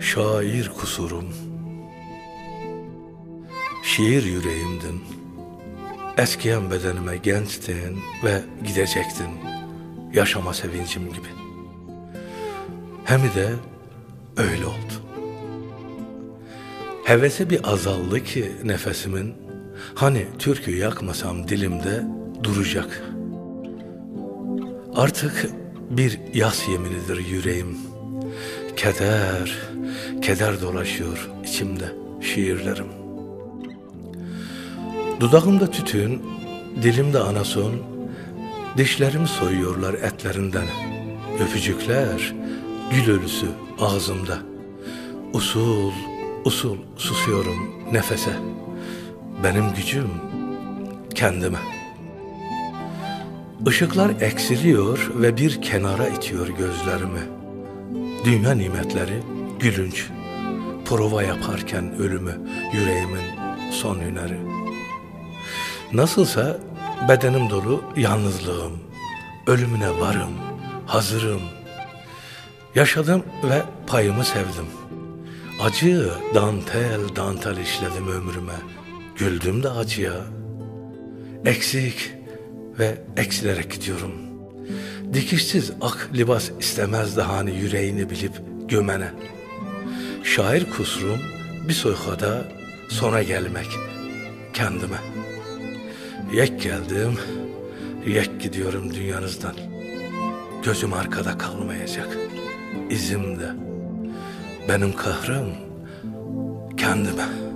Şair kusurum, şiir yüreğimdin. Eskiyen bedenime gençtin ve gidecektin, yaşama sevincim gibi. Hem de öyle oldu. Hevesi bir azaldı ki nefesimin, hani türkü yakmasam dilimde duracak. Artık bir yas yeminidir yüreğim. Keder, keder dolaşıyor içimde şiirlerim. Dudağımda tütün, dilimde anason, dişlerimi soyuyorlar etlerinden. Öpücükler, gül ölüsü ağzımda. Usul, usul susuyorum nefese. Benim gücüm kendime. Işıklar eksiliyor ve bir kenara itiyor gözlerimi. Dünya nimetleri gülünç, prova yaparken ölümü, yüreğimin son hüneri. Nasılsa bedenim dolu yalnızlığım, ölümüne varım, hazırım. Yaşadım ve payımı sevdim. Acı dantel dantel işledim ömrüme, güldüm de acıya. Eksik ve eksilerek gidiyorum. Dikişsiz ak libas istemez de hani yüreğini bilip gömene. Şair kusurum bir soykada sona gelmek kendime. Yek geldim, yek gidiyorum dünyanızdan. Gözüm arkada kalmayacak, izim de. Benim kahrım kendime.